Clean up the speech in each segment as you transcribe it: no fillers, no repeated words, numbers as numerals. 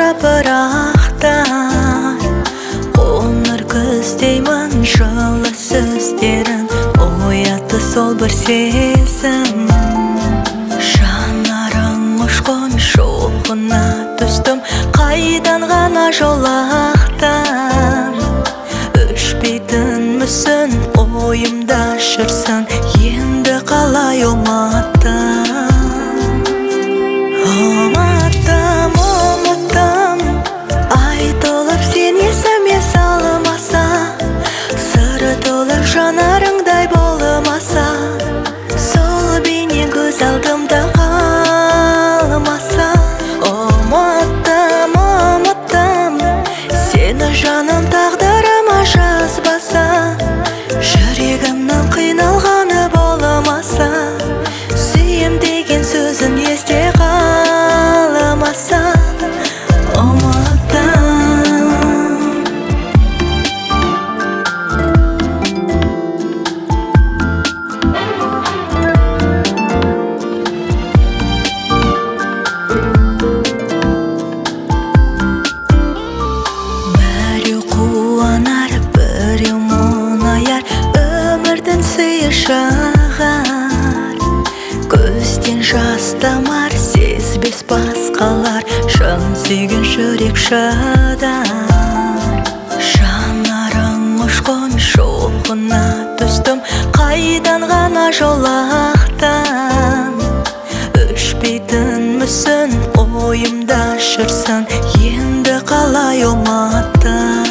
жапырақтар, қоңыр күздеймін жылы сөздерін, оятты сол бір сезім. Жанарың ұшқын шоғына түстім, қайдан ғана жолақтан. Өшпейтін мүсін ойымда жүрсің, енді қалай ұмыттым. Ұмыттым, ай толып сен есіме салмаса, сыры толып жанарыңдай болмаса, сол бейне көз алдымда қалмаса. Ұмыттым, сені жаным тағдырыма жазбаса, жүрегімнің қиналғаны болмаса, сүйем деген сөзін есте қалмаса. Біреу қуанар, біреу мұңаяр, өмірдің сыйы шығар. Көзден жас тамар, сезбес басқалар, шын сүйген жүрек шыдар. Жанарың ұшқын шоғына түстім, қайдан ғана жолақтан. Өшпейтін мүсін ойымда жүрсің, енді қалай ұмыттым.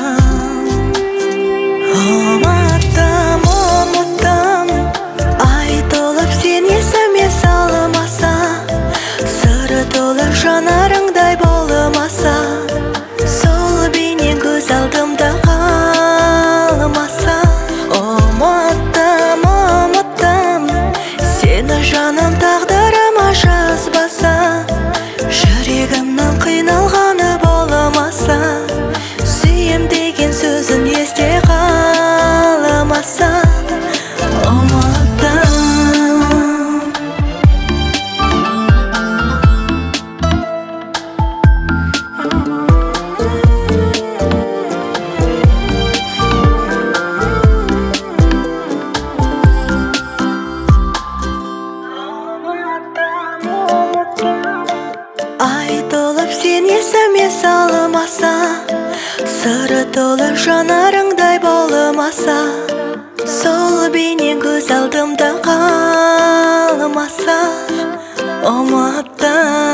Ұмыттым, ай толып сен есіме салмаса, сыры толып жанарыңдай болмаса, сол бейне көз алдымда қалмаса. Ұмыттым, сені жаным тағдырыма жазбаса, жүрегімнің қиналғаны болмаса, сүйем деген сөзін есте қалмаса. Ай толып сен есіме салмаса, сыры толып жанарыңдай болмаса, сол бейне көз алдымда қалмаса. Ұмыттым.